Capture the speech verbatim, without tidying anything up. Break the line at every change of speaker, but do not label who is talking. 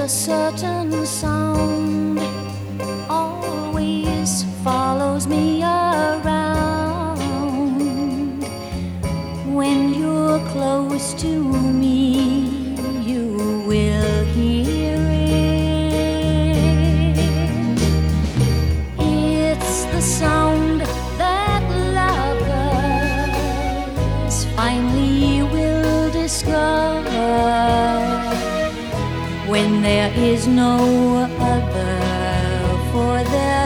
certain sound always follows me around. When you're close to me, you will hear it. It's the sound that lovers finally will discover when there is no other for their